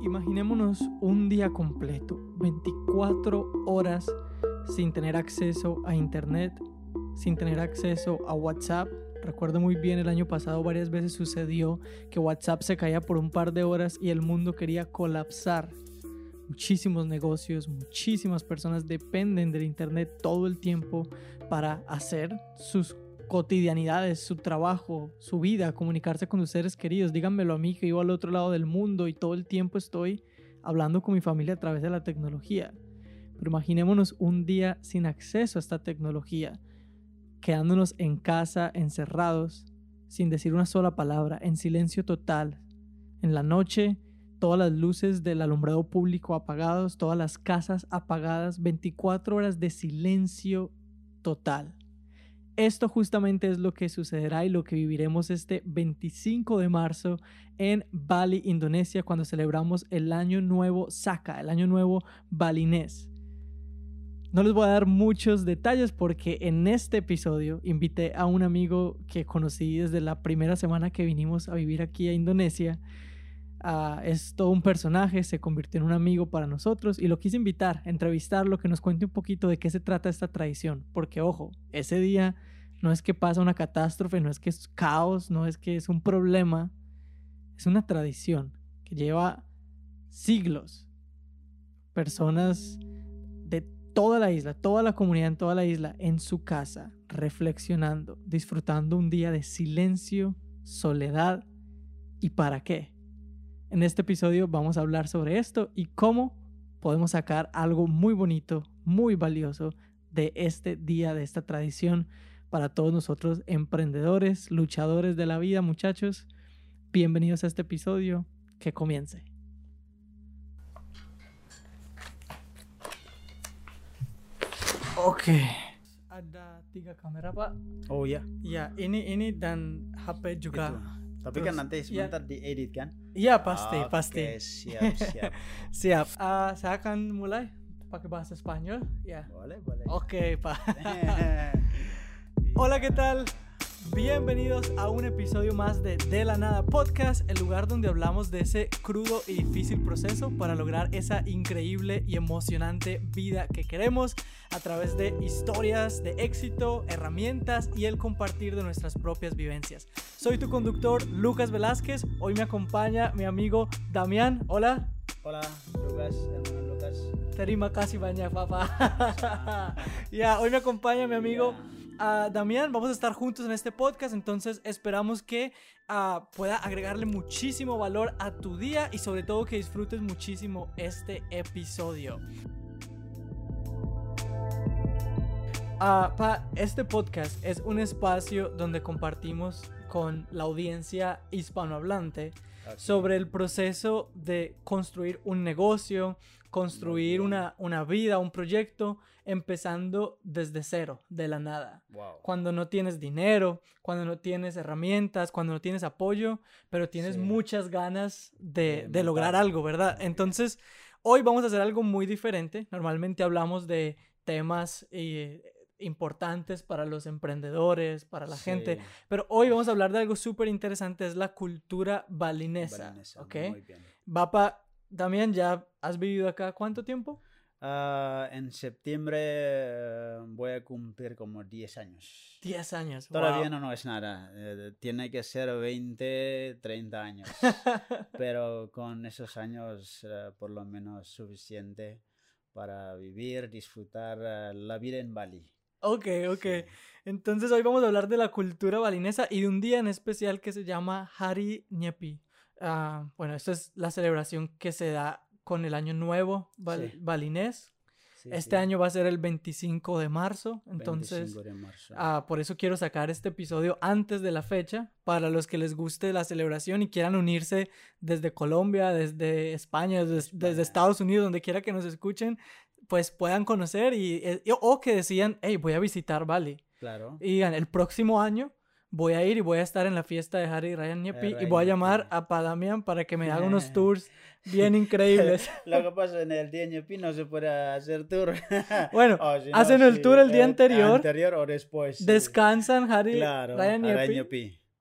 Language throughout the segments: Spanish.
Imaginémonos un día completo, 24 horas sin tener acceso a internet, sin tener acceso a WhatsApp. Recuerdo muy bien, el año pasado varias veces sucedió que WhatsApp se caía por un par de horas y el mundo quería colapsar. Muchísimos negocios, muchísimas personas dependen del internet todo el tiempo para hacer sus cotidianidades, su trabajo, su vida, comunicarse con sus seres queridos. Díganmelo a mí, que vivo al otro lado del mundo y todo el tiempo estoy hablando con mi familia a través de la tecnología. Pero imaginémonos un día sin acceso a esta tecnología, quedándonos en casa, encerrados, sin decir una sola palabra, en silencio total. En la noche, todas las luces del alumbrado público apagados, todas las casas apagadas, 24 horas de silencio total. Esto justamente es lo que sucederá y lo que viviremos este 25 de marzo en Bali, Indonesia, cuando celebramos el Año Nuevo Saka, el Año Nuevo balinés. No les voy a dar muchos detalles porque en este episodio invité a un amigo que conocí desde la primera semana que vinimos a vivir aquí a Indonesia. Es todo un personaje, se convirtió en un amigo para nosotros y lo quise invitar, entrevistarlo, que nos cuente un poquito de qué se trata esta tradición. Porque, ojo, ese día no es que pasa una catástrofe, no es que es caos, no es que es un problema. Es una tradición que lleva siglos. Personas de toda la isla, toda la comunidad en toda la isla, en su casa, reflexionando, disfrutando un día de silencio, soledad y ¿para qué? En este episodio vamos a hablar sobre esto y cómo podemos sacar algo muy bonito, muy valioso de este día, de esta tradición para todos nosotros emprendedores, luchadores de la vida, muchachos. Bienvenidos a este episodio, que comience. Oke. Ada 3 kamera, Pak. Oh ya. Ya, ini dan HP juga. Gitu. Tapi Terus, kan nanti sebentar diedit kan? Iya, pasti, Oke, pasti. siap. Siap. Saya akan mulai pakai bahasa Spanyol. Ya. Boleh. Oke, Pak. Hola, ¿qué tal? Bienvenidos a un episodio más de La Nada Podcast, el lugar donde hablamos de ese crudo y difícil proceso para lograr esa increíble y emocionante vida que queremos a través de historias de éxito, herramientas y el compartir de nuestras propias vivencias. Soy tu conductor, Lucas Velázquez. Hoy me acompaña mi amigo Damián. Hola. Hola, hermano Lucas. Terima kasih banyak, papá. Ya, hoy me acompaña mi amigo Damián. Vamos a estar juntos en este podcast, entonces esperamos que pueda agregarle muchísimo valor a tu día y sobre todo que disfrutes muchísimo este episodio. Este podcast es un espacio donde compartimos con la audiencia hispanohablante sobre el proceso de construir un negocio, construir una vida, un proyecto, empezando desde cero, de la nada. Wow. Cuando no tienes dinero, cuando no tienes herramientas, cuando no tienes apoyo, pero tienes muchas ganas de lograr algo, ¿verdad? Entonces, hoy vamos a hacer algo muy diferente. Normalmente hablamos de temas importantes para los emprendedores, para la gente, pero hoy vamos a hablar de algo súper interesante, es la cultura balinesa. ¿Okay? Muy bien. Bapa, Damián, ¿ya has vivido acá cuánto tiempo? En septiembre voy a cumplir como 10 años. 10 años. Todavía wow. no es nada. Tiene que ser 20, 30 años. Pero con esos años por lo menos suficiente para vivir, disfrutar la vida en Bali. Ok. Sí. Entonces hoy vamos a hablar de la cultura balinesa y de un día en especial que se llama Hari Nyepi. Bueno, esto es la celebración que se da con el Año Nuevo balinés. Este año va a ser el 25 de marzo, entonces 25 de marzo. Por eso quiero sacar este episodio antes de la fecha, para los que les guste la celebración y quieran unirse desde Colombia, desde España, desde Estados Unidos, donde quiera que nos escuchen, pues puedan conocer o que decían, hey, voy a visitar Bali. Claro. Y digan, el próximo año voy a ir y voy a estar en la fiesta de Hari Raya Nyepi y voy a llamar a Damián para que me haga unos tours bien increíbles. Lo que pasa en el día Nyepi no se puede hacer tour. Bueno, si hacen el tour el día anterior. Anterior o después. Descansan Hari Claro, Raya Nyepi.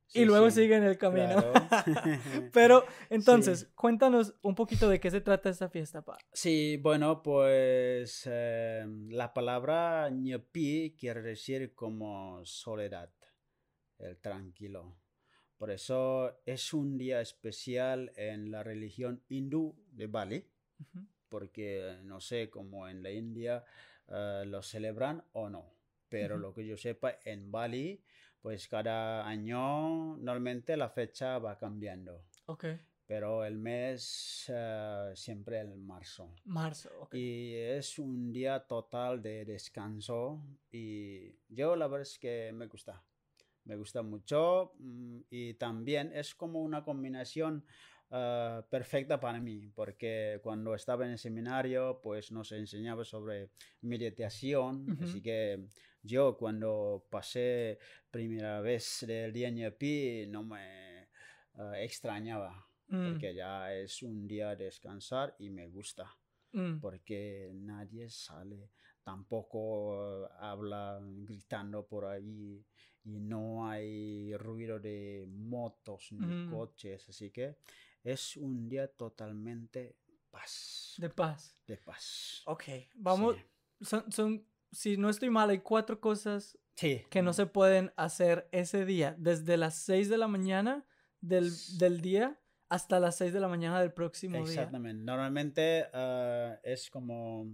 y Sí, luego sí, siguen el camino. claro. Pero Sí. entonces, cuéntanos un poquito de qué se trata esta fiesta, pa. Sí, bueno, pues la palabra ñepi quiere decir como soledad, el tranquilo. Por eso es un día especial en la religión hindú de Bali, Ujú, porque no sé cómo en la India lo celebran o no, pero ujú. lo que yo sepa en Bali, pues cada año normalmente la fecha va cambiando, Ok, pero el mes siempre el marzo. marzo, ok. Y es un día total de descanso y yo la verdad es que me gusta mucho y también es como una combinación perfecta para mí, porque cuando estaba en el seminario pues nos enseñaba sobre meditación, Ujú, así que yo cuando pasé primera vez del día ñepi no me extrañaba, mm, porque ya es un día de descansar y me gusta mm, porque nadie sale, tampoco habla gritando por ahí y no hay ruido de motos ni mm, coches, así que es un día totalmente de paz. de paz. Ok, Sí, vamos, si no estoy mal, hay 4 cosas sí, que no se pueden hacer ese día, desde las 6 de la mañana del día hasta las 6 de la mañana del próximo día. exactamente. Normalmente es como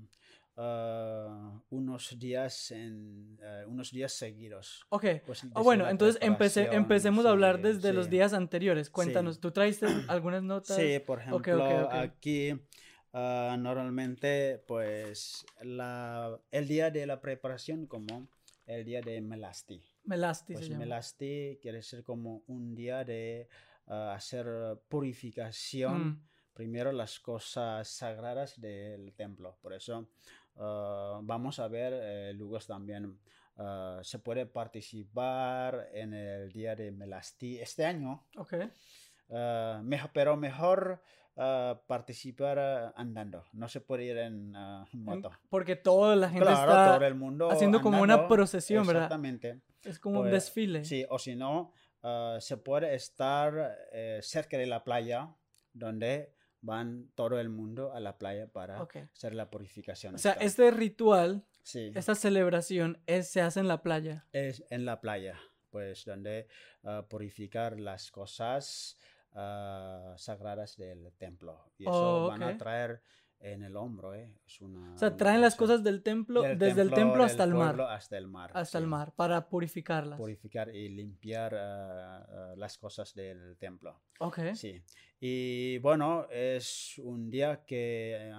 unos días seguidos. Ok, Pues desde bueno, la entonces preparación, empecemos a hablar sí, desde los sí. días anteriores. Sí, Cuéntanos, ¿tú traiste algunas sí, notas? por Ok, ejemplo, ok. aquí normalmente pues el día de la preparación como el día de Melasti. Melasti se Pues llama. Melasti quiere ser como un día de hacer purificación, Mm, primero las cosas sagradas del templo. Por eso vamos a ver luego también se puede participar en el día de Melasti este año. ok. Pero mejor participar andando. No se puede ir en moto. Porque toda la gente Claro, todo está el mundo haciendo como una andando, procesión, ¿verdad? exactamente. Es como un Pues desfile. sí, o si no, se puede estar cerca de la playa, donde van todo el mundo a la playa para Ok. hacer la purificación O sea, esta. este ritual, Sí, esta celebración se hace en la playa. es en la playa, pues donde purificar las cosas sagradas del templo. Y eso Oh, van a ok. traer en el hombro, Es O sea, una traen las cosa cosas del templo, del desde el templo templo hasta del el pueblo mar. hasta el mar, Hasta el sí. mar, para purificarlas. Purificar y limpiar las cosas del templo. Ok. Sí. Y bueno, es un día que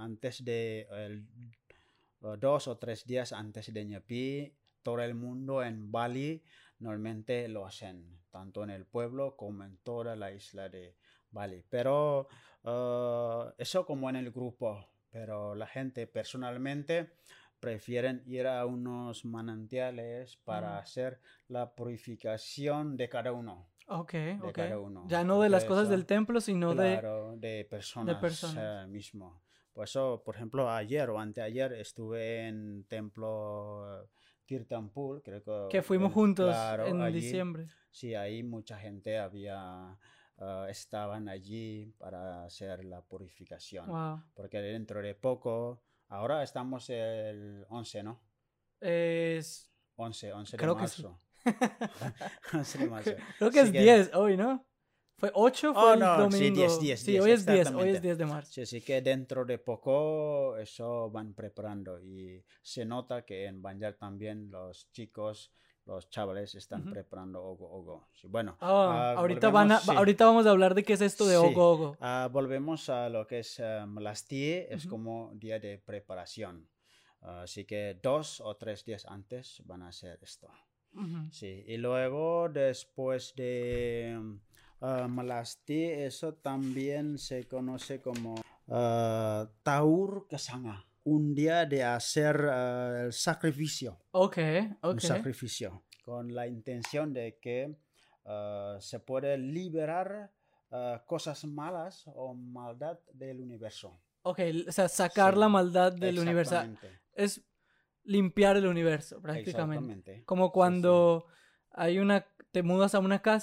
2 o 3 días antes de Ñepi, todo el mundo en Bali normalmente lo hacen, tanto en el pueblo como en toda la isla de Bali. Pero eso como en el grupo, pero la gente personalmente prefieren ir a unos manantiales para Mm, hacer la purificación de cada uno, ok, ok. Ya no de las porque cosas del eso, templo, sino claro, de de personas personas. mismo. Por eso, por ejemplo, ayer o anteayer estuve en templo Kirtanpur, creo Que que, fuimos juntos claro, en allí, diciembre. sí, ahí mucha gente estaban allí para hacer la purificación. Wow. Porque dentro de poco, ahora estamos el 11, ¿no? Es... 11 de Creo que sí. marzo. 11 de marzo. Creo que Así es que 10 hoy, ¿no? ¿Fue 8? Fue oh, el no, sí, 10, domingo. 10, Sí, 10, hoy es 10. Hoy es exactamente. 10 de marzo. Sí, así que dentro de poco eso van preparando y se nota que en Banjar también los chicos, los chavales están Ujú. preparando Ogo Ogo. Sí, bueno, Ah, volvemos, sí, ahorita vamos a hablar de qué es esto de sí, Ogo Ogo. volvemos a lo que es Malasti, es Ujú, como día de preparación. Así que 2 o 3 días antes van a hacer esto. ujú. Sí, y luego después de Malasti, eso también se conoce como Taur Kesanga, un día de hacer el sacrificio, Ok, un ok. sacrificio, con la intención de que se puede liberar cosas malas o maldad del universo. Ok, o sea, sacar la Sí, maldad del universo. exactamente, Es limpiar el universo, prácticamente. exactamente. Como Sí, sí. cuando te mudas a una casa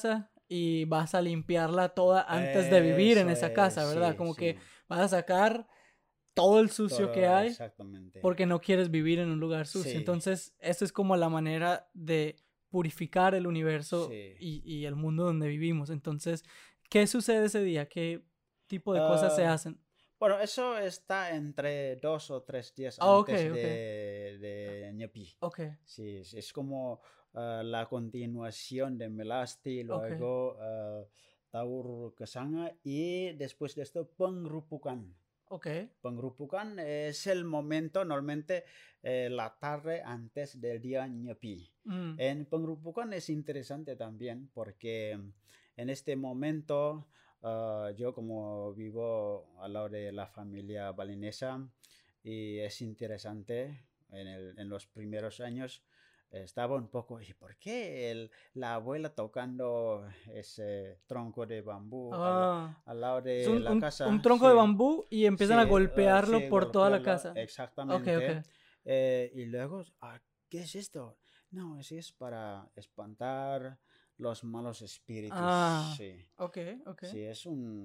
y vas a limpiarla toda antes de vivir en esa casa, ¿verdad? Sí, Como que sí. vas a sacar todo el sucio que Todo hay exactamente. porque no quieres vivir en un lugar sucio. Sí, Entonces, eso es como la manera de purificar el universo sí. y el mundo donde vivimos. Entonces, ¿qué sucede ese día? ¿Qué tipo de cosas se Ah, hacen? bueno, eso está entre 2 o 3 días Ah, ok, antes ok, de Ñepi. ok, Sí, sí, es como la continuación de Melasti, ok, luego Taur Kesanga y después de esto Pengrupukan. ok. Pengrupukan es el momento, normalmente la tarde antes del día Ñepi. Mm, En Pengrupukan es interesante también porque en este momento yo como vivo al lado de la familia balinesa y es interesante en los primeros años estaba un poco, ¿y por qué la abuela tocando ese tronco de bambú ah, al lado es de la un casa? tronco de Sí, bambú y empiezan a sí, golpearlo sí, por toda la golpearlo, casa. Ok, ok. exactamente. Y luego, ¿qué es esto? No, es para espantar los malos espíritus. Ah, Sí, ok, ok. sí, es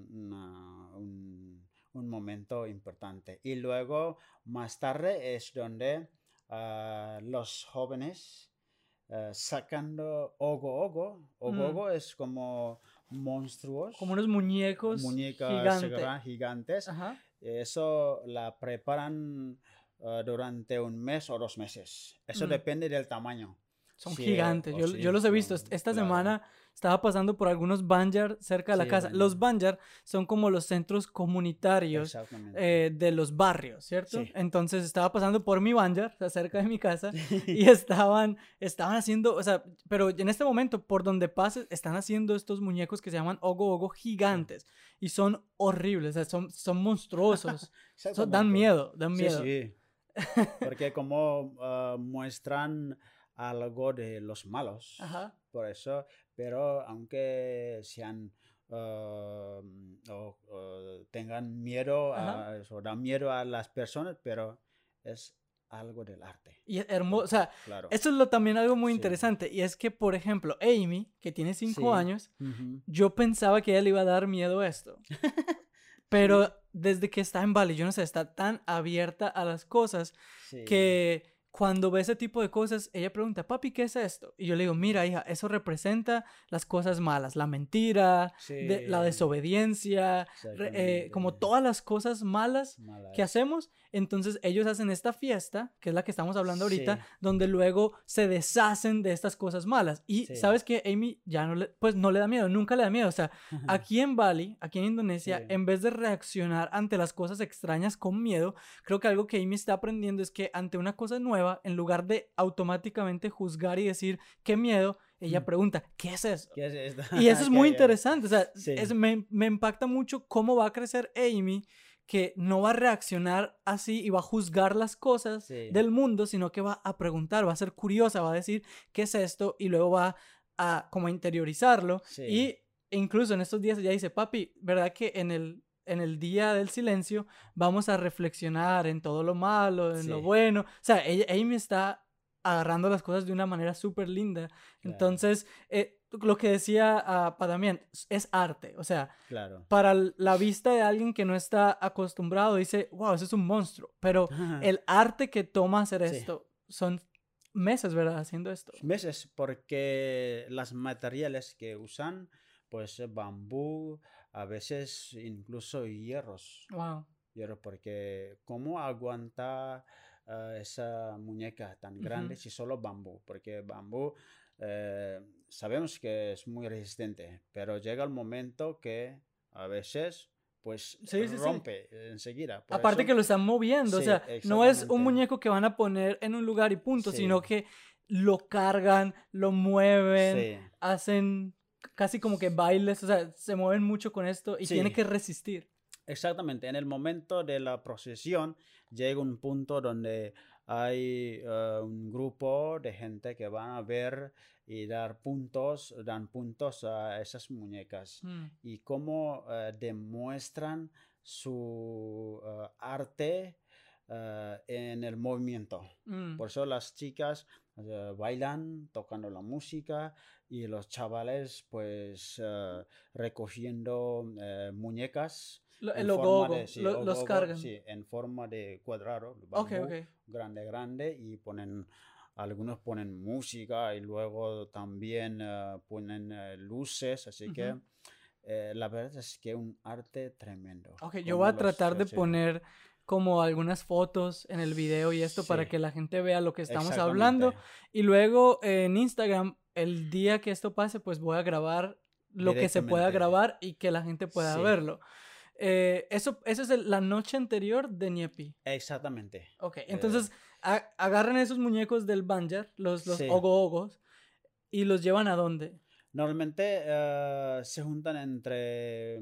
un momento importante. Y luego, más tarde, es donde los jóvenes sacando Ogo Ogo. Ogo Mm, Ogo es como monstruos, como unos muñecos muñecas gigantes. gigantes. Ajá. Eso la preparan durante 1 mes o 2 meses. Eso Mm. depende del tamaño. Son Sí, gigantes, o yo sí, los he visto. Esta claro. semana estaba pasando por algunos banjar cerca de la Sí, casa. Los Banjar. banjar son como los centros comunitarios Exactamente. de los barrios, ¿cierto? Sí. Entonces estaba pasando por mi banjar, o sea, cerca de mi casa, y estaban haciendo, o sea, pero en este momento, por donde pases, están haciendo estos muñecos que se llaman Ogo Ogo Sí. gigantes y son horribles, o sea, son monstruosos. Dan Exactamente. miedo, dan Sí, miedo. sí. Porque como muestran algo de los malos, Ajá, por eso, pero aunque sean o tengan miedo ajá. o dan miedo a las personas, pero es algo del arte. Y es hermoso, o Porque, sea, claro, esto es también algo muy sí, interesante. Y es que, por ejemplo, Amy, que tiene 5 años, sí, ujú, yo pensaba que a ella le iba a dar miedo esto. sí, Pero desde que está en Bali, yo no sé, está tan abierta a las cosas sí, que cuando ve ese tipo de cosas, ella pregunta, papi, ¿qué es esto? Y yo le digo, mira, hija, eso representa las cosas malas, la mentira, la sí, desobediencia, como exactamente, todas las cosas malas que malas. hacemos. Entonces ellos hacen esta fiesta, que es la que estamos hablando ahorita, Sí, donde luego se deshacen de estas cosas malas. Y sí, sabes que Amy ya no le, pues no le da miedo, nunca le da miedo. O sea, aquí en Bali, aquí en Indonesia, sí, en vez de reaccionar ante las cosas extrañas con miedo, creo que algo que Amy está aprendiendo es que ante una cosa nueva, en lugar de automáticamente juzgar y decir, qué miedo, ella mm, pregunta, ¿qué es eso? ¿qué es esto? Y eso es muy Que, interesante, o sea, sí, me impacta mucho cómo va a crecer Amy, que no va a reaccionar así y va a juzgar las cosas sí, del mundo, sino que va a preguntar, va a ser curiosa, va a decir, ¿qué es esto? Y luego va a como a interiorizarlo sí, y incluso en estos días ella dice, papi, ¿verdad que en el día del silencio vamos a reflexionar en todo lo malo, en lo sí, bueno? O sea, ella me está agarrando las cosas de una manera súper linda. claro, Entonces, lo que decía Padamián, es arte. O sea, claro. para la vista de alguien que no está acostumbrado, dice, wow, eso es un monstruo. Pero el arte que toma hacer Sí, esto son meses, ¿verdad? Haciendo esto. meses porque los materiales que usan, pues bambú, a veces incluso hierros. Wow. Hierro, porque ¿cómo aguanta esa muñeca tan Ujú. grande si solo bambú? Porque bambú eh, sabemos que es muy resistente, pero llega el momento que a veces pues Sí, sí, sí. rompe enseguida. Por Aparte que eso, lo están moviendo, o sí, sea, no es un exactamente. muñeco que van a poner en un lugar y punto, Sí, sino que lo cargan, lo mueven, sí, hacen casi como que bailes, o sea, se mueven mucho con esto y tiene sí. que resistir. Exactamente, en el momento de la procesión llega un punto donde hay un grupo de gente que van a ver y dan puntos a esas muñecas Mm, y cómo demuestran su arte en el movimiento. mm, Por eso las chicas bailan, tocando la música y los chavales pues recogiendo muñecas El en forma ogogo, de, sí, los ogogo, cargan. sí, en forma de cuadrado, Ok, bambú, ok. grande y algunos ponen música y luego también ponen luces, así Ujú. que la verdad es que un arte tremendo, Ok, yo voy como a tratar de sí, poner como algunas fotos en el video y esto para sí, que la gente vea lo que estamos hablando. exactamente, Y luego en Instagram, el día que esto pase, pues voy a grabar lo que se pueda directamente, grabar y que la gente pueda sí, verlo. Eso es la noche anterior de Ñepi. exactamente. Ok, eh, entonces agarran esos muñecos del Banjar, los sí, ogo-ogos, y los llevan a dónde. normalmente se juntan entre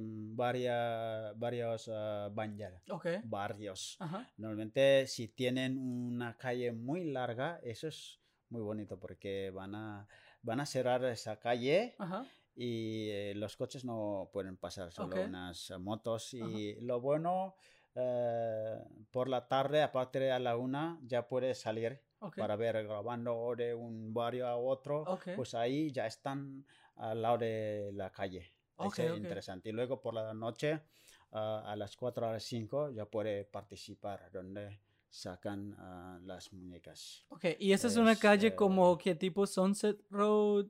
varios Ok, barrios. ajá, Normalmente si tienen una calle muy larga, eso es muy bonito porque van a cerrar esa calle ajá, y los coches no pueden pasar, ok, solo unas motos. ajá, Y lo bueno, eh, por la tarde, aparte de a la una, ya puedes salir ok, para ver grabando de un barrio a otro, ok, pues ahí ya están al lado de la calle. ok, Eso es ok. interesante. Y luego por la noche, a las 4 a las 5, ya puede participar, donde sacan las muñecas. Ok, y esa es una Es, calle como que tipo Sunset Road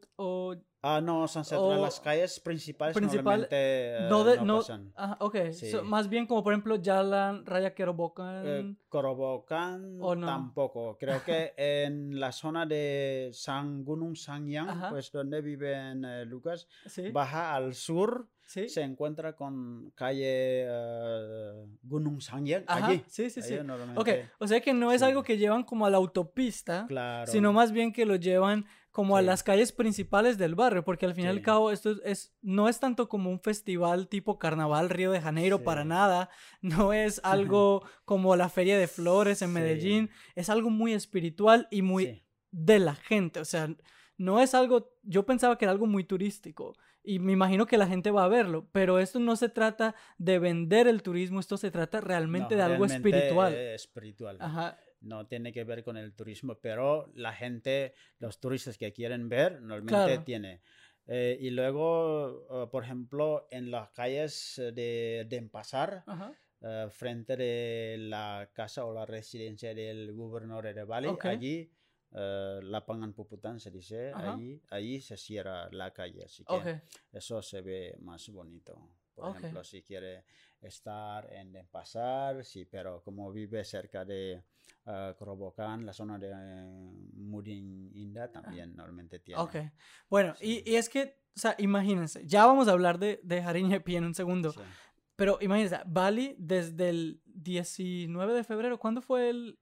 no, San Central, las o calles principales principal, normalmente no no, pasan. ok, Sí. más bien como por ejemplo Jalan, Raya Kerobokan Corobocan o no. tampoco. Creo que en la zona de San Gunung Sangyang, Ajá, pues donde viven Lucas, sí, baja al sur, sí, se encuentra con calle Gunung Sangyang. ajá, Allí, sí, sí, allí sí. Ok, normalmente, o sea que no es sí, algo que llevan como a la autopista, sino claro, más bien que lo llevan como a sí, las calles principales del barrio, porque al fin y al sí, cabo no es tanto como un festival tipo Carnaval Río de Janeiro para sí, nada, no es algo como la Feria de Flores en sí, Medellín, es algo muy espiritual y muy sí. de la gente, o sea, no es algo, yo pensaba que era algo muy turístico y me imagino que la gente va a verlo, pero esto no se trata de vender el turismo, esto se trata realmente de No, algo realmente espiritual. espiritual. Ajá, No tiene que ver con el turismo, pero la gente, los turistas que quieren ver, normalmente claro. tiene. Y luego, por ejemplo, en las calles de Denpasar, Ajá. frente de la casa o la residencia del gobernador de Bali, Ok. allí, Lapangan Puputan se dice, Ajá. allí se cierra la calle, así Ok. que eso se ve más bonito. Por Ok. ejemplo, si quiere estar en Denpasar, sí, pero como vive cerca de Kerobokan, la zona de Mudin Indah Ah, también normalmente ok. tiene. Bueno, Sí, y es que, o sea, imagínense, ya vamos a hablar de Jariñepi en un segundo, sí. pero imagínense, Bali desde el 19 de febrero, ¿cuándo fue el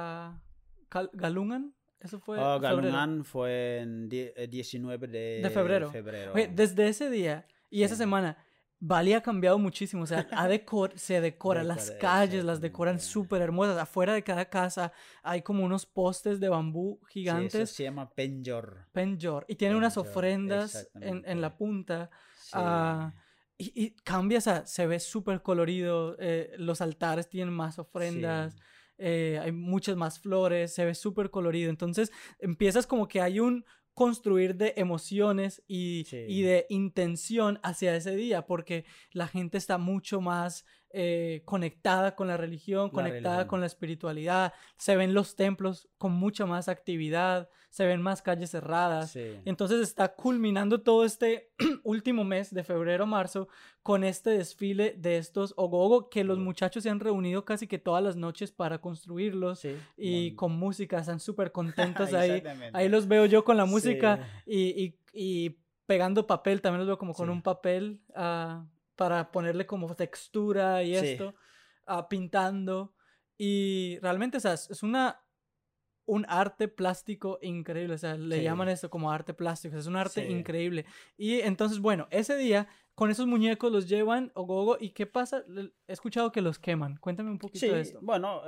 Galungan? Eso fue febrero. Galungan fue en 19 De de febrero. Oye, febrero. desde ese día y Sí, esa semana, Bali ha cambiado muchísimo. O sea, se decora, las calles las exactamente. decoran súper hermosas. Afuera de cada casa hay como unos postes de bambú Sí, eso gigantes, se llama Penjor. penjor, y tiene unas Penjor, ofrendas en la exactamente. punta. Sí, ah, y cambia, o sea, se ve súper colorido. Los altares tienen más sí, ofrendas. Hay muchas más flores, se ve súper colorido. Entonces empiezas como que hay un construir de emociones y sí. de intención hacia ese día, porque la gente está mucho más conectada con la religión, La conectada con religión. la espiritualidad, se ven los templos con mucha más actividad, se ven más calles cerradas. Sí, Entonces está culminando todo este último mes de febrero a marzo con este desfile de estos ogogo que los oh, muchachos se han reunido casi que todas las noches para construirlos sí, y con música, están súper contentos ahí. Ahí exactamente. los veo yo con la Sí, música y pegando papel, también los veo como con sí, un papel para ponerle como textura y sí, esto, pintando. Y realmente, o sea, es un arte plástico increíble, o sea, le llaman sí, esto como arte plástico, o sea, es un arte sí. increíble. Y entonces, bueno, ese día con esos muñecos los llevan Ogogo y ¿qué pasa? He escuchado que los queman. Cuéntame un poquito de Sí, esto. bueno,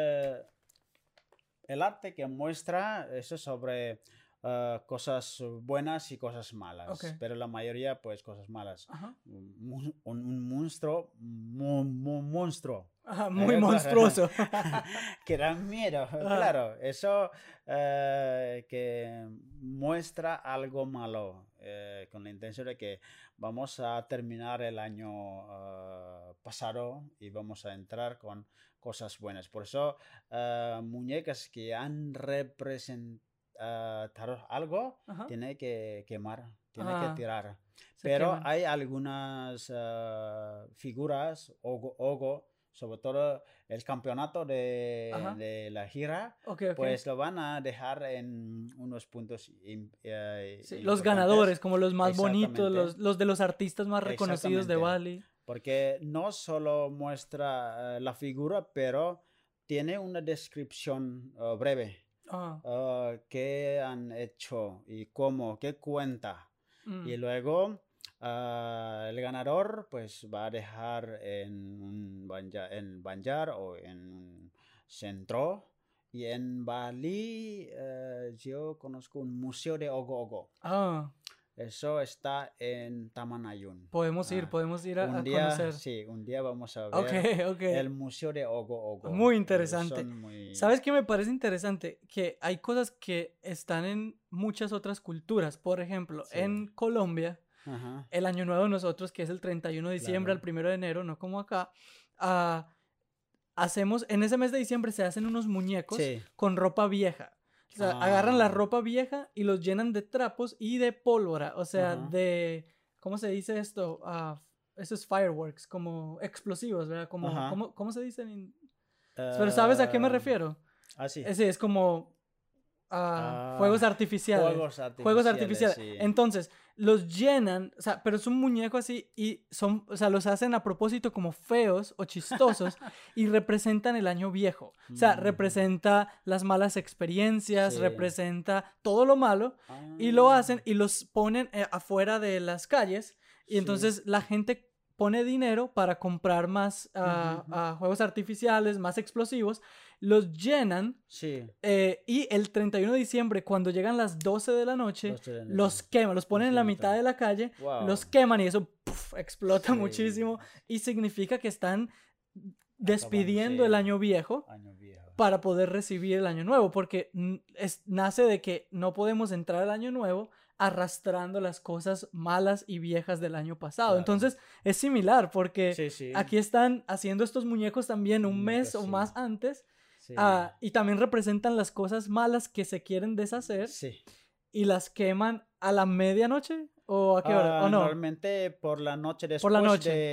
el arte que muestra eso sobre cosas buenas y cosas Ok. malas, pero la mayoría pues cosas malas. Ajá. Un monstruo, monstruo, Ajá, muy Claro. monstruoso. Que dan miedo, Ajá. claro. Eso que muestra algo malo, con la intención de que vamos a terminar el año pasado y vamos a entrar con cosas buenas. Por eso, muñecas que han representado algo, Ajá. tiene que quemar, tiene que Ah, tirar. se Pero queman. hay algunas figuras, Ogo, sobre todo el campeonato Ajá. de la gira, Ok, ok. pues lo van a dejar en unos puntos Sí, los ganadores, importantes. como los más bonitos, Exactamente, los de los artistas más reconocidos de exactamente. Bali. Porque no solo muestra la figura, pero tiene una descripción breve. Ah, Qué han hecho y cómo, qué cuenta. Y mm. luego el ganador pues va a dejar en Banjar o en un centro. Y en Bali yo conozco un museo de Ogo Ogo. Ah, Eso está en Tamanayun. podemos ir Un a día, conocer. sí, un día vamos a Ok, ver ok. el museo de Ogo Ogo. Muy interesante. Son muy... ¿Sabes qué me parece interesante? Que hay cosas que están en muchas otras culturas. Por ejemplo, Sí. en Colombia, Ajá, el año nuevo de nosotros, que es el 31 de diciembre al claro. 1 de enero, no como acá, ah, en ese mes de diciembre se hacen unos muñecos Sí. con ropa vieja. O sea, agarran la Ah, ropa vieja y los llenan de trapos y de pólvora. O sea, ajá. ¿cómo se dice esto? Esos fireworks, como explosivos, ¿verdad? Ajá. ¿Cómo se dice? Pero ¿sabes a qué me Eh, refiero? sí. Sí, es como fuegos artificiales. Fuegos Juegos artificiales, artificiales. sí. Entonces, los llenan, o sea, pero es un muñeco así y o sea, los hacen a propósito como feos o chistosos y representan el año viejo. O sea, Ujú, representa las malas experiencias, sí. representa todo lo malo y lo hacen Ah, y los ponen afuera de las calles y sí. entonces la gente pone dinero para comprar más Ujú, ujú. juegos artificiales, más explosivos, los llenan Sí. y el 31 de diciembre, cuando llegan las 12 de la noche, Los trenes. los queman, los ponen Los en la trenes. mitad de la calle, Wow. los queman y eso ¡puf! Explota Sí. muchísimo y significa que están Acabando, despidiendo el sí. año viejo Año viejo. para poder recibir el año nuevo, porque nace de que no podemos entrar al año nuevo arrastrando las cosas malas y viejas del año pasado. Claro. Entonces es similar porque Sí, sí. aquí están haciendo estos muñecos también un mes Muñecos, o sí. más antes. Sí. Y también representan las cosas malas que se quieren deshacer Sí. y las queman a la medianoche o a qué hora, o no, Normalmente por la noche por la después noche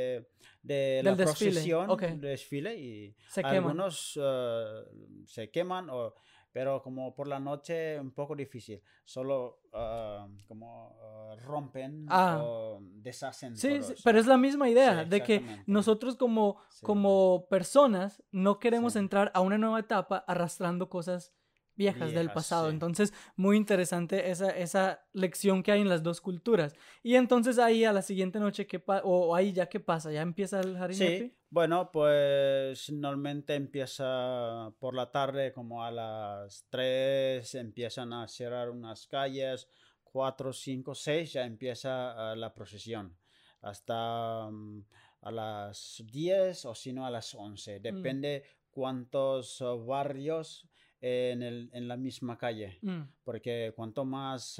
de del la desfile. Ok, procesión, desfile, y se queman. algunos se queman, pero como por la noche un poco difícil, solo como rompen Ah, o deshacen sí, sí, todos. pero es la misma Sí, idea de que exactamente. nosotros Sí, como personas no sí. queremos entrar a una nueva etapa arrastrando cosas viejas del Viejas, pasado. sí. Entonces, muy interesante esa lección que hay en las dos culturas. Y entonces ahí a la siguiente noche, o ahí ya qué pasa, ya empieza el Sí, Harinepi. bueno, pues normalmente empieza por la tarde, como a las 3 empiezan a cerrar unas calles, 4, 5, 6 ya empieza la procesión, hasta a las 10 o si no a las 11, Mm, depende cuántos barrios en la misma calle, mm, porque cuanto más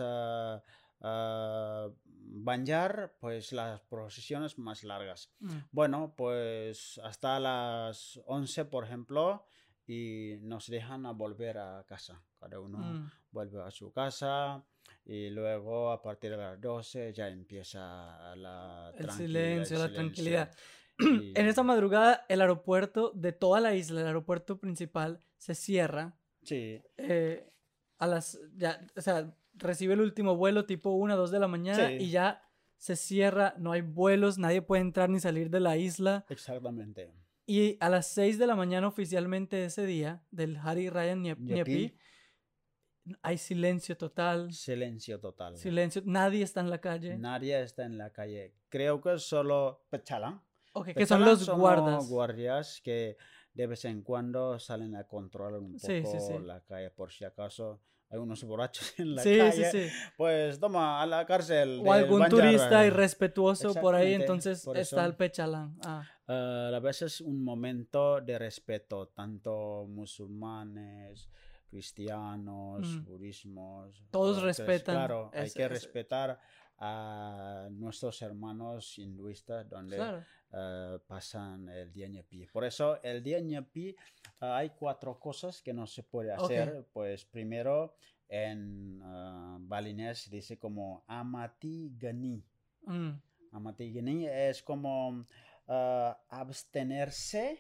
Banjar, pues las procesiones más largas. mm, Bueno, pues hasta las 11, por ejemplo, y nos dejan a volver a casa. Cada uno mm. vuelve a su casa y luego a partir de las 12 ya empieza El el silencio, la tranquilidad. silencio. En esta Y madrugada, el aeropuerto de toda la isla, el aeropuerto principal, se cierra. sí, eh, o sea, recibe el último vuelo tipo 1, 2 de la mañana y sí, ya se cierra, no hay vuelos, nadie puede entrar ni salir de la isla. exactamente. Y a las 6 de la mañana oficialmente ese día, del Hari Raya Yepi, Nyepi, hay silencio total, silencio total. silencio, nadie está en la calle. Nadie está en la calle. Creo que solo Pechalang. Ok, que son Pechalang los son los guardas. guardias que de vez en cuando salen a controlar un Sí, sí, poco sí. la calle por si acaso hay unos borrachos en la Sí, sí, calle, sí. pues toma a la cárcel O del algún Banjar. turista irrespetuoso por ahí, Exactamente, entonces por está el eso. pechalán. Ah, A veces un momento de respeto, tanto musulmanes, cristianos, mm. budismos, Todos respetan. claro, hay que respetar a nuestros hermanos hinduistas donde Claro. pasan el día Ñepi. Por eso el día Ñepi hay 4 cosas que no se puede Ok. hacer. Pues primero en balinés dice como amati gani. Mm, Amati gani es como abstenerse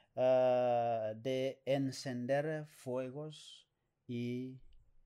de encender fuegos y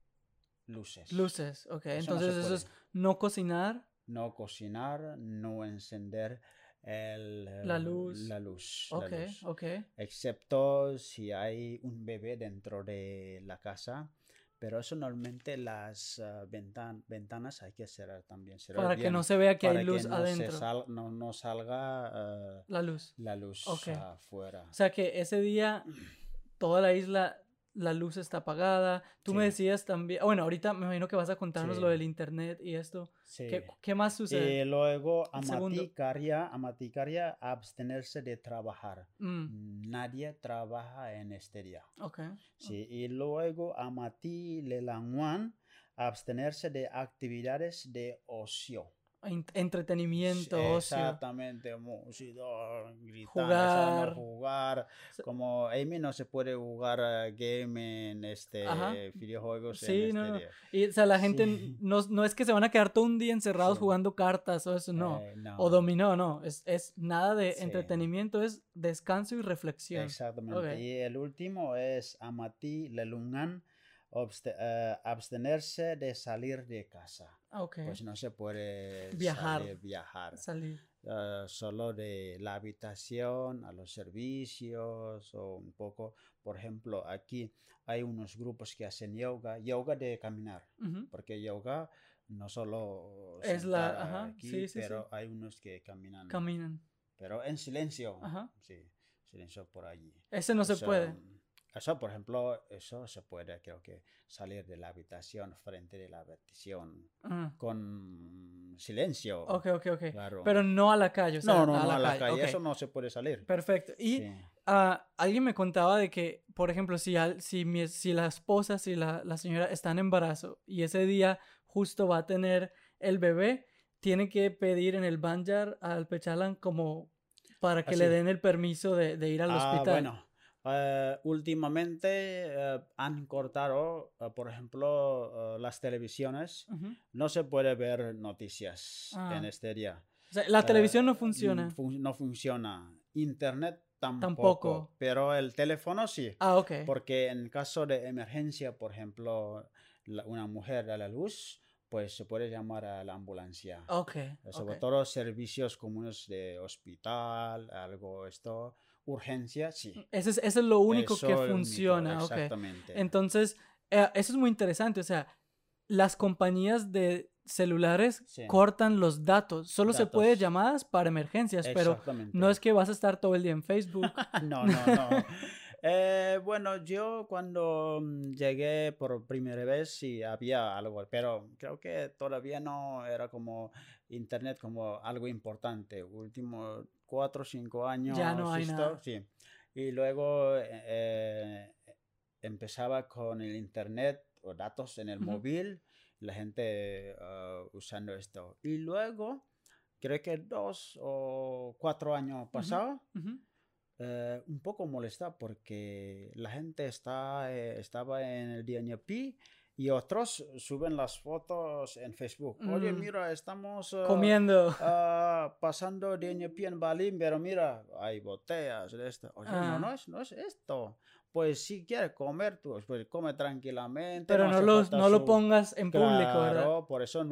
luces. luces, ok. Eso no se Entonces eso puede. es no cocinar, No cocinar, no encender la luz. la luz, Ok, ok. excepto si hay un bebé dentro de la casa, pero eso normalmente las ventanas hay que cerrar también, cerrar Para que no bien, se vea que hay para que luz adentro. no salga La luz. la luz Ok. afuera. O sea que ese día toda la isla, la luz está apagada. Tú me Sí, decías también, bueno, ahorita me imagino que vas a contarnos lo sí, del internet y esto. sí. ¿Qué más sucede? Y luego El segundo. amaticaria, abstenerse de trabajar. Mm, Nadie trabaja en este día. ok. Sí, y luego amati lelanguan, abstenerse de actividades de ocio. Entretenimiento, ocio, Exactamente, música, gritar, eso no jugar. jugar, como Amy no se puede jugar game en Ajá. videojuegos en Sí, este no, no. día. Y, o sea, la gente Sí, no es que se van a quedar todo un día encerrados sí, jugando cartas o eso, no. O no, dominó, no. Es nada de sí. entretenimiento, es descanso y reflexión. Exactamente. Ok. Y el último es amati lelungan, abstenerse de salir de casa. Ok. Pues no se puede Viajar. viajar. Salir. Solo de la habitación a los servicios o un poco. Por ejemplo, aquí hay unos grupos que hacen yoga de caminar, Ujú. porque yoga no solo Es sentar ajá, aquí, sí, sí, sí. pero hay unos que caminan, Caminan. pero en silencio, Ajá. sí, silencio por allí. Ese no se Eso, puede. eso, por ejemplo, eso se puede, creo que salir de la habitación, frente de la habitación, Ah. con silencio, Ok, ok, ok. claro. Pero no a la calle, o sea, No, a no, la a la calle. calle, Ok. eso no se puede salir. Perfecto. Y Sí, alguien me contaba de que, por ejemplo, si la esposa, si la señora está en embarazo y ese día justo va a tener el bebé, tiene que pedir en el Banjar al Pechalan como para que le así. den el permiso de ir al hospital. Bueno, últimamente han cortado, por ejemplo, las televisiones. Ujú. No se puede ver noticias en Ah. este día. O sea, la televisión no funciona No funciona. Internet tampoco. tampoco, pero el teléfono sí. Ah, ok. Porque en caso de emergencia, por ejemplo, una mujer da la luz, pues se puede llamar a la ambulancia. Ok, Sobre ok. todo servicios comunes de hospital, algo esto, urgencia, sí. Eso es lo único que Eso es lo único, funciona, ok. exactamente. Entonces, eso es muy interesante. O sea, las compañías de celulares Sí, cortan los datos. Solo se puede datos, llamadas para emergencias, pero no exactamente. es que vas a estar todo el día en Facebook. No, no, no. Bueno, yo cuando llegué por primera vez sí había algo, pero creo que todavía no era como internet como algo importante. Últimos 4 o 5 Ya no años, hay esto, nada. sí. Y luego empezaba con el internet o datos en el Ujú, móvil, la gente usando esto. Y luego, creo que 2 o 4 años ujú, pasado, ujú. un poco molesta porque la gente estaba en el DNP y otros suben las fotos en Facebook. Oye, Mm, mira, estamos comiendo. pasando DNP en Bali, pero mira, hay botellas de esto. Oye, Ah, no es esto. Pues si quieres comer, tú pues come tranquilamente, pero no hace falta no lo su... pongas en público, ¿verdad? Claro, por eso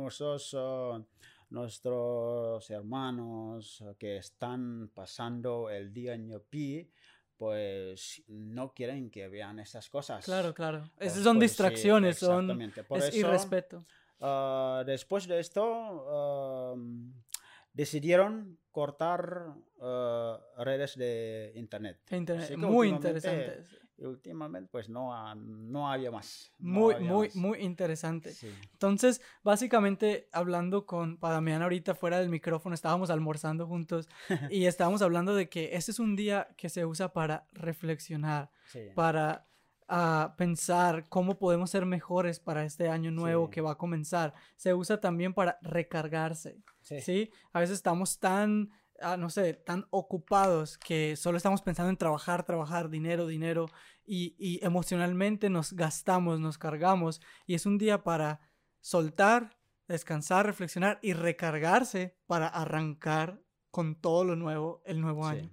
nuestros hermanos que están pasando el día Ñopi, pues no quieren que vean estas Claro, cosas. claro. Esas son Pues sí, distracciones, exactamente. Por es eso, irrespeto. después de esto, decidieron cortar redes de internet. Así que Muy últimamente interesante. y últimamente pues no había más. Muy interesante. Sí. Entonces, básicamente, hablando con Damián ahorita fuera del micrófono, estábamos almorzando juntos y estábamos hablando de que este es un día que se usa para reflexionar, Sí. para pensar cómo podemos ser mejores para este año nuevo que va a comenzar. Se usa también para recargarse, ¿sí? A veces estamos tan, no sé, tan ocupados que solo estamos pensando en trabajar, dinero, y emocionalmente nos gastamos, nos cargamos, y es un día para soltar, descansar, reflexionar y recargarse para arrancar con todo lo nuevo el nuevo año.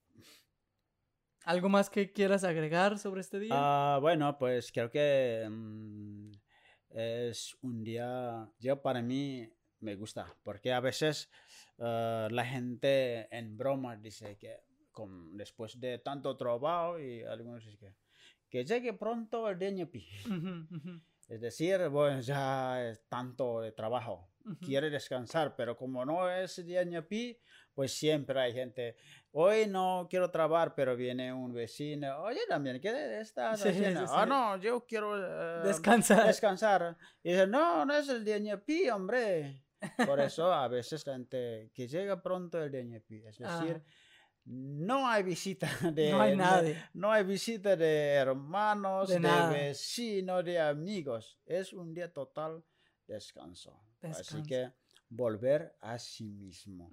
¿Algo más que quieras agregar sobre este día? Bueno, pues creo que es un día, yo para mí me gusta, porque a veces la gente en broma dice que después de tanto trabajo y algunos dicen que llegue pronto el día ñepi. Es decir, bueno, ya es tanto de trabajo, quiere descansar, pero como no es día ñepi, pues siempre hay gente, hoy no quiero trabajar, pero viene un vecino, oye también, ¿qué estás haciendo? No, yo quiero descansar. Y dice, no es el día ñepi, hombre. Por eso a veces la gente, que llega pronto el día ñepi, es decir, no hay visita no hay visita de hermanos, de vecinos, de amigos. Es un día total descanso. Así que volver a sí mismo.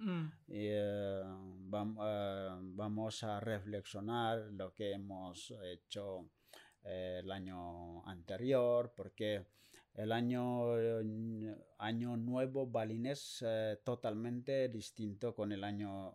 Vamos a reflexionar lo que hemos hecho el año anterior, porque el año nuevo balinés es totalmente distinto con el año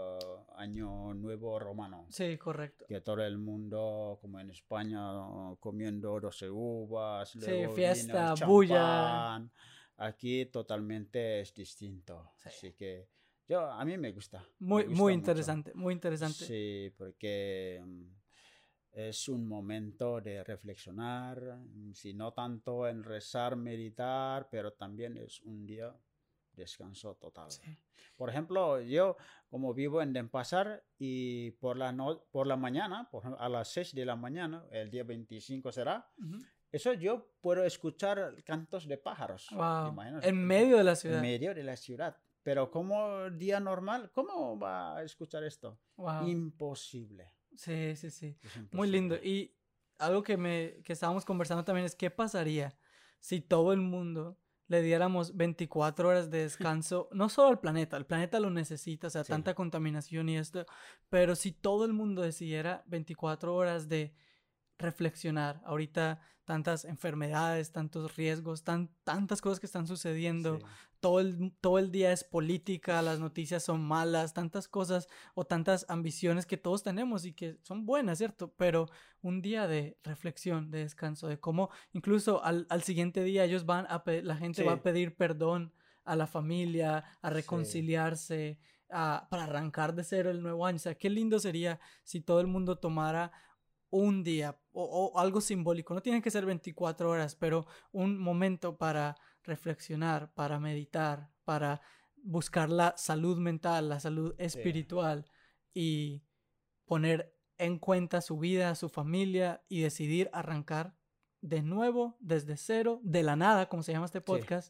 nuevo romano. Sí, correcto. Que todo el mundo, como en España, comiendo 12 uvas, luego fiesta, vino, bulla. Aquí totalmente es distinto. Sí. Así que a mí me gusta. Muy interesante, mucho. Muy interesante. Sí, porque es un momento de reflexionar, si no tanto en rezar, meditar, pero también es un día de descanso total. Sí. Por ejemplo, yo como vivo en Denpasar y por la mañana, a las 6 de la mañana, el día 25 será, eso yo puedo escuchar cantos de pájaros. Wow. En medio de la ciudad. En medio de la ciudad. Pero como día normal, ¿cómo va a escuchar esto? Wow. Imposible. Sí. Muy lindo. Y algo que estábamos conversando también es qué pasaría si todo el mundo le diéramos 24 horas de descanso, no solo al planeta, el planeta lo necesita, o sea, tanta contaminación y esto, pero si todo el mundo decidiera 24 horas de reflexionar, ahorita tantas enfermedades, tantos riesgos, tantas cosas que están sucediendo, todo el día es política, las noticias son malas, tantas cosas o tantas ambiciones que todos tenemos y que son buenas, ¿cierto? Pero un día de reflexión, de descanso, de cómo incluso al siguiente día la gente va a pedir perdón a la familia, a reconciliarse, para arrancar de cero el nuevo año. O sea, qué lindo sería si todo el mundo tomara un día o algo simbólico, no tiene que ser 24 horas, pero un momento para reflexionar, para meditar, para buscar la salud mental, la salud espiritual y poner en cuenta su vida, su familia y decidir arrancar de nuevo, desde cero, de la nada, como se llama este podcast,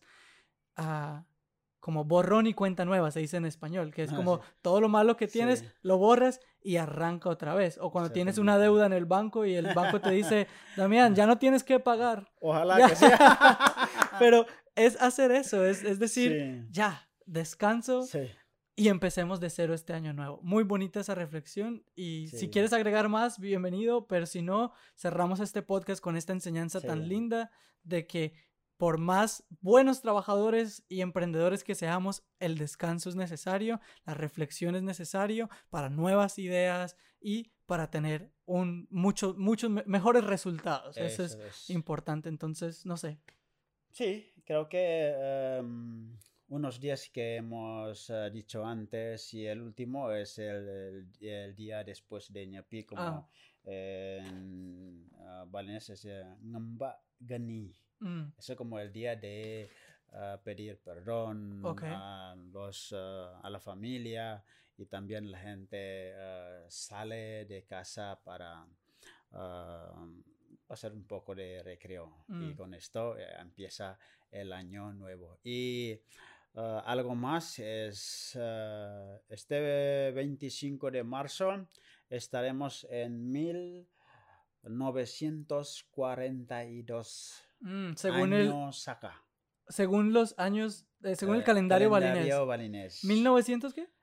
como borrón y cuenta nueva, se dice en español, que es como todo lo malo que tienes, lo borras y arranca otra vez. O cuando tienes una deuda en el banco y el banco te dice, Damián, ya no tienes que pagar. Ojalá que sea. Pero es hacer eso, es decir, ya, descanso y empecemos de cero este año nuevo. Muy bonita esa reflexión y si quieres agregar más, bienvenido, pero si no, cerramos este podcast con esta enseñanza tan linda de que por más buenos trabajadores y emprendedores que seamos, el descanso es necesario, la reflexión es necesario para nuevas ideas y para tener muchos mejores resultados. Eso es importante, entonces, no sé. Sí, creo que unos días que hemos dicho antes y el último es el día después de Ñepi, como en balinés es Ngamba Gani. Eso es como el día de pedir perdón a la familia y también la gente sale de casa para hacer un poco de recreo. Y con esto empieza el año nuevo. Y algo más es este 25 de marzo estaremos en 1942 años acá. Según los años, según el calendario balinés. ¿1900 qué?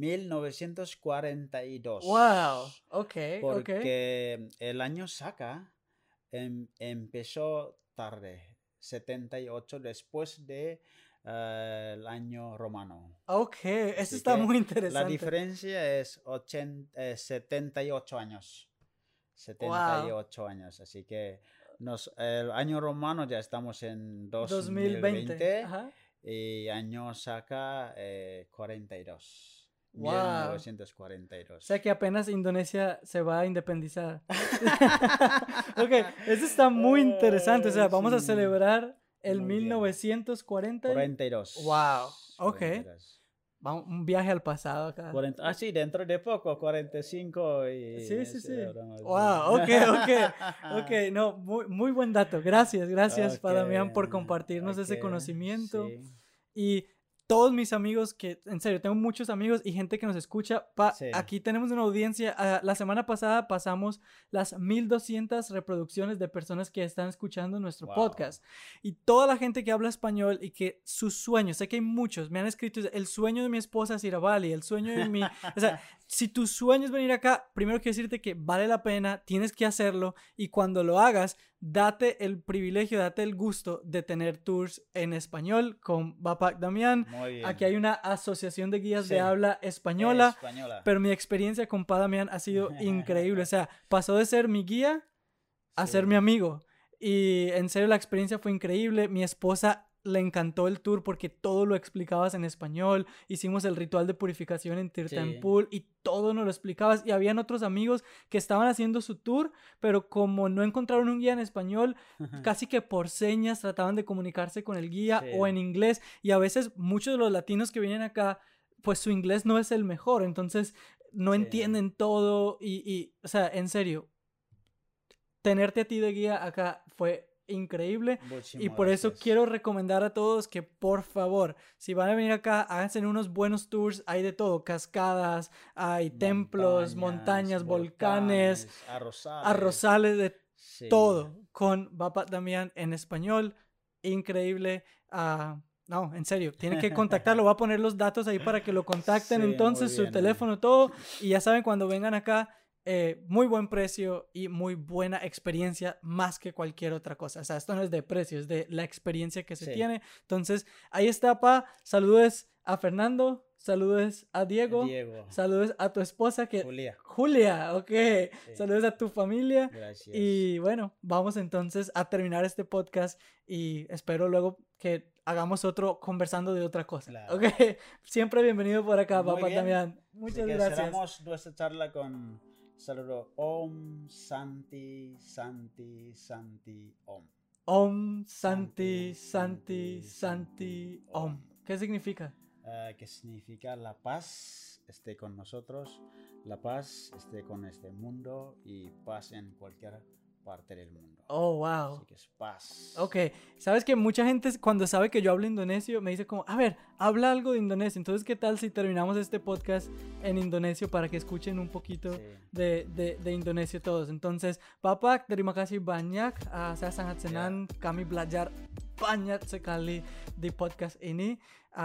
1942. Wow, ok. Porque el año Saka empezó tarde, 78 después de el año romano. Ok, eso está muy interesante. La diferencia es 78 años. 78 años, así que el año romano ya estamos en 2020. Ajá. Y año Saka 42. Wow. 1942. O sea que apenas Indonesia se va a independizar. Ok, eso está muy interesante. O sea, vamos a celebrar el 1942. Wow, ok. 42. Vamos, un viaje al pasado acá. Sí, dentro de poco, 45 y... Sí. Wow, ok. No, muy buen dato. Gracias, Damián, por compartirnos ese conocimiento. Sí. Y todos mis amigos que, en serio, tengo muchos amigos y gente que nos escucha. Sí. Aquí tenemos una audiencia. La semana pasada pasamos las 1200 reproducciones de personas que están escuchando nuestro podcast. Y toda la gente que habla español y que sus sueños, sé que hay muchos, me han escrito, el sueño de mi esposa es ir a Bali, el sueño de mi... O sea, si tu sueño es venir acá, primero quiero decirte que vale la pena, tienes que hacerlo y cuando lo hagas, date el privilegio, date el gusto de tener tours en español con Bapak Damián. Aquí hay una asociación de guías de habla española, pero mi experiencia con Pa Damián ha sido increíble. O sea, pasó de ser mi guía a ser mi amigo. Y en serio la experiencia fue increíble. Mi esposa le encantó el tour porque todo lo explicabas en español. Hicimos el ritual de purificación en Tirthampul y todo nos lo explicabas. Y habían otros amigos que estaban haciendo su tour, pero como no encontraron un guía en español, casi que por señas trataban de comunicarse con el guía o en inglés. Y a veces muchos de los latinos que vienen acá, pues su inglés no es el mejor. Entonces no entienden todo. Y, o sea, en serio, tenerte a ti de guía acá fue increíble. Y por eso quiero recomendar a todos que por favor, si van a venir acá, háganse unos buenos tours. Hay de todo, cascadas, hay templos, montañas, volcanes, arrozales, de todo con Bapak Damián en español. Increíble. No, en serio, tienen que contactarlo. Voy a poner los datos ahí para que lo contacten. Entonces su teléfono, todo, y ya saben, cuando vengan acá, muy buen precio y muy buena experiencia más que cualquier otra cosa. O sea, esto no es de precio, es de la experiencia que se tiene. Entonces, ahí está, Pa. Saludos a Fernando, saludos a Diego. Saludos a tu esposa Julia, ok. Sí. Saludos a tu familia. Gracias. Y bueno, vamos entonces a terminar este podcast y espero luego que hagamos otro conversando de otra cosa. Claro. Ok, siempre bienvenido por acá, Bapak Damián. Muchas gracias. Cerramos nuestra charla con saludo Om Santi Santi Santi Om. Om Santi Santi Santi Om. ¿Qué significa? Que significa la paz esté con nosotros, la paz esté con este mundo y paz en cualquier parte del mundo. Oh, wow. Así que es paz. Ok, sabes que mucha gente cuando sabe que yo hablo indonesio me dice como, a ver, habla algo de indonesio. Entonces, ¿qué tal si terminamos este podcast en indonesio para que escuchen un poquito de indonesio todos? Entonces, Bapak, terima kasih banyak. Saya sangat senang kami belajar banyak sekali di podcast ini.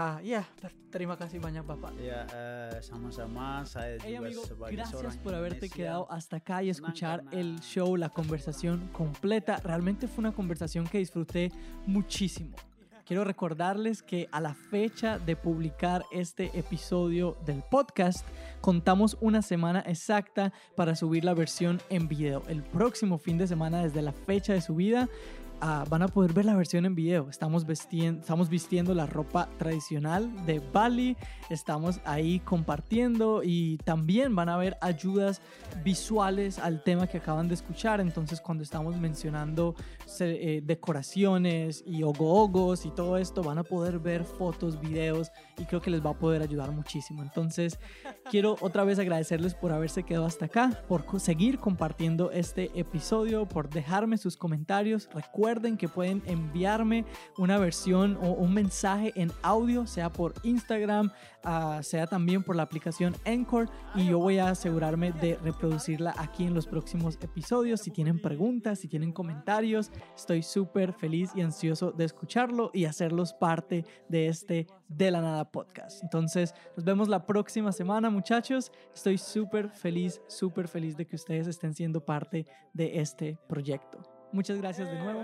Terima kasih banyak, Bapak. Sama-sama. Saya juga amigo, sebagai gracias por haberte quedado hasta acá y escuchar el show, la conversación completa. Realmente fue una conversación que disfruté muchísimo. Quiero recordarles que a la fecha de publicar este episodio del podcast, contamos una semana exacta para subir la versión en video. El próximo fin de semana, desde la fecha de subida, van a poder ver la versión en video. Estamos vistiendo la ropa tradicional de Bali, estamos ahí compartiendo y también van a ver ayudas visuales al tema que acaban de escuchar. Entonces, cuando estamos mencionando decoraciones y ogogos y todo esto, van a poder ver fotos, videos, y creo que les va a poder ayudar muchísimo. Entonces, quiero otra vez agradecerles por haberse quedado hasta acá, por seguir compartiendo este episodio, por dejarme sus comentarios. Recuerden que pueden enviarme una versión o un mensaje en audio, sea por Instagram, sea también por la aplicación Anchor, y yo voy a asegurarme de reproducirla aquí en los próximos episodios. Si tienen preguntas, si tienen comentarios, estoy súper feliz y ansioso de escucharlo y hacerlos parte de este De la Nada podcast. Entonces, nos vemos la próxima semana, muchachos. Estoy súper feliz de que ustedes estén siendo parte de este proyecto. Muchas gracias de nuevo.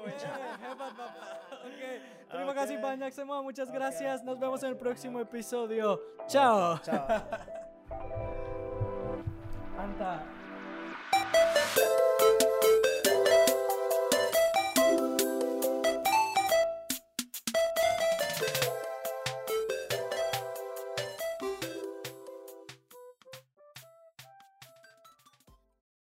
Muchas gracias. Nos vemos en el próximo episodio. Chao. Chao. Anta.